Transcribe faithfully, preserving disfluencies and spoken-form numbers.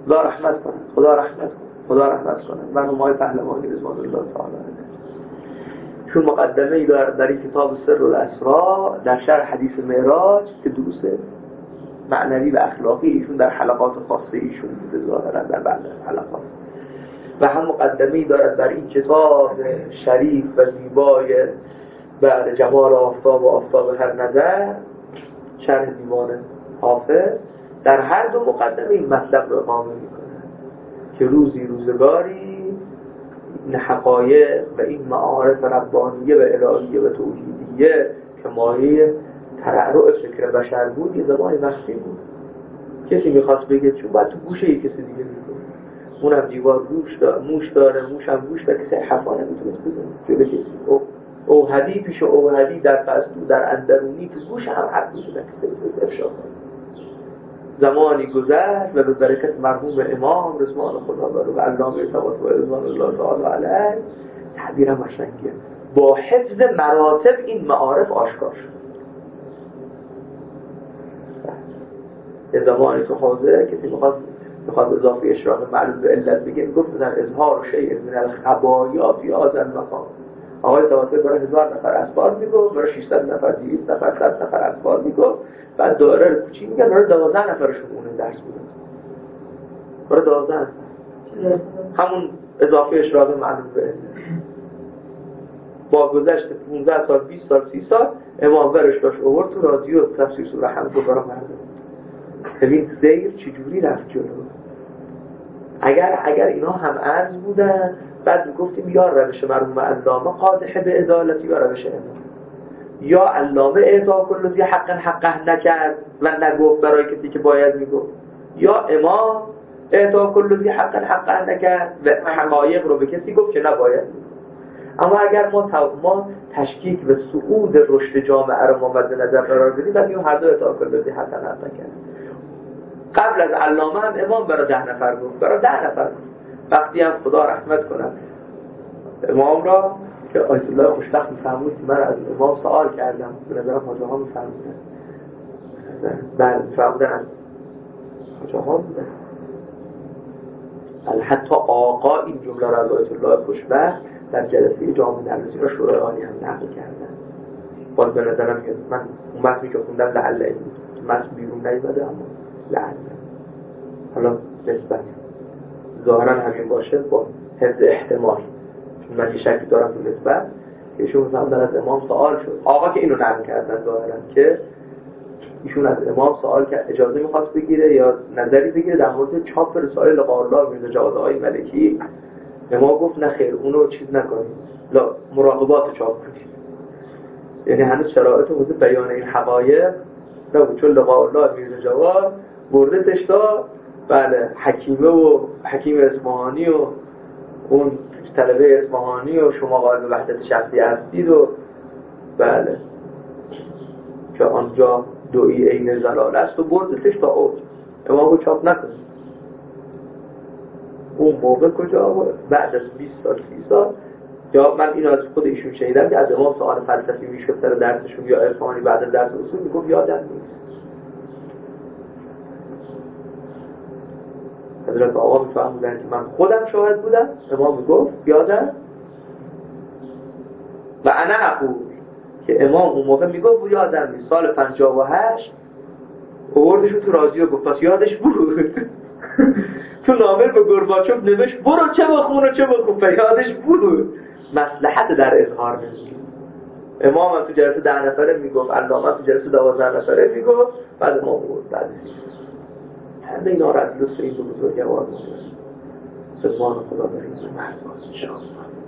خدا رحمت کنه، خدا رحمت کنه، خدا رحمت کنه. مرحوم آقای پهلوانی رضوان الله تعالی علیه چون مقدمه ای دارد در این کتاب سر الاسرار در شرح حدیث معراج که دروس معنوی و اخلاقی ایشون در حلقات خاصه ایشون بوده ظاهرا در بعض حلقات، و هم مقدمه ای دارد در این کتاب شریف و زیبای بعد جمال آفتاب و آفتاب هر نظر شرح دیوان حافظ. در هر دو مقدمه این مطلب رو اقامه میکنه که روزی روزگاری این حقایق و این معارف ربانیه و الهیه و توحیدیه که مایه ترعرع فکر بشر بود یه زمانی مخفی بود. کسی میخواست بگه چون باید تو گوشه یه کسی دیگه میگه، اونم دیوار گوش داره، موش داره، موش هم گوش داره، کسی حرفا نمیتونست بزنه جلو کسی. اوهدی پیش اوهدی در پستو در اندرونی تو گوش هم حرف میزنه کسی نمیتونست افشا کنه. زمانی گذشت و به برکت مرحوم امام رضوان خدا بر و علامه طباطبایی رضوان الله تعالی علیه تعبیرم قشنگه با حفظ مراتب این معارف آشکار شد. یه زمانی تو حوزه کسی میخواد میخواد اضافه اشراق معلوم به علت بگه میگفت در اظهار شیء من الخبایا فی هذا المقام. آقای طباطبایی برای هزار نفر اسبار میگفت، برای ششصد نفر دویست نفر صد نفر اسبار میگفت، بعد دایره کوچیک میگه برای دوازده نفرشون اون درس بوده، برای دوازده همون اضافه اشراق معلوم به علت. با گذشت پانزده سال بیست سال سی سال امام ورش داشت آورد تو رادیو تفسیر سوره حمد رو برای مردم. ببین سیر چجوری رفت جلو. اگر اگر اینا هم عرض بودن بعد میگفتیم یا روش مرحوم علامه قادح به عدالتی و روش امام، یا علامه اعطا کل ذی حق حقه نکرد و نگفت برای کسی که باید میگفت، یا امام اعطا کل ذی حق حقه نکرد و حقایق رو به کسی گفت که نباید. اما اگر ما ما تشکیک و صعود رشد جامعه رو ما مد نظر قرار بدیم بعد این هر دو اعطا کل ذی حق حقه نکرد. قبل از علامه هم امام برای ده نفر گفت، برای ده نفر گفت. وقتی هم خدا رحمت کنه امام را که آیت الله خوشبخت می‌فرمود که من از امام سوال کردم، به نظرم حاجه ها می‌فرمودن بعد می‌فرمودن از حاجه ها بودن حتی آقا این جمله را از آیت الله خوشبخت در جلسه جامع نرسی و شورای عالی هم نقل کردن. باز به نظرم که من اون متنی که خوندم لعله این بود، متن بیرون نیومده اما لعله حالا نسبت ظاهرا همین باشه با حفظ احتمال، چون من یه شکی دارم تو نسبت که ایشون مثلا از امام سوال شد، آقا که اینو نقل کردن ظاهرا که ایشون از امام سوال کرد اجازه میخواست بگیره یا نظری بگیره در مورد چاپ رسائل قاءالله میرزا جواد آقای ملکی. امام گفت نه خیر اونو چیز نکنید، لا مراقبات چاپ کنید. یعنی هنوز شرایط حوزه بیان این حقایق نبود، چون قاءالله میرزا جواد برده تشتا بله حکیمه و حکیم اصفهانی و اون طلبه اصفهانی و شما قائل وحدت شخصی هستید و بله که آنجا دوئی عین زلال است و بردتش تا اوج. امام رو چاپ نکنید. اون موقع کجا بود؟ بعد از بیست سال سی سال یا من اینو از خود ایشون شنیدم که از امام سوال فلسفی میشد سر درسشون یا اصفهانی بعد از درس اصول میگفت یادم نیست. حضرت آقا میفهمودن که من خودم شاهد بودم، امام میگفت یادم و انا اقول که امام اون موقع میگفت یادم نیست. سال پنجاه و هشت آوردشو تو رادیو گفت پس یادش بود. تو نامه به گورباچوف نوشت برو چه بخون و چه بخون، یادش بود. مصلحت در اظهار نمیگه. امام هم تو جلسه ده نفره میگفت، علامه تو جلسه دوازده نفره میگفت، بعد ما بود بعد همه اینا را از لطف این دو بزرگوار می‌کنه. سبحان خدا در این زمان